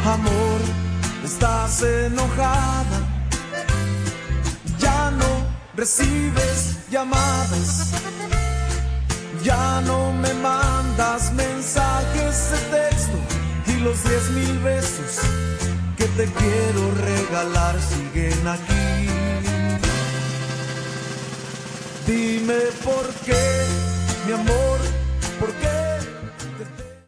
Amor, estás enojada, ya no recibes llamadas, ya no me mandas mensajes de texto y los 10,000 besos que te quiero regalar siguen aquí. Dime por qué, mi amor, por qué.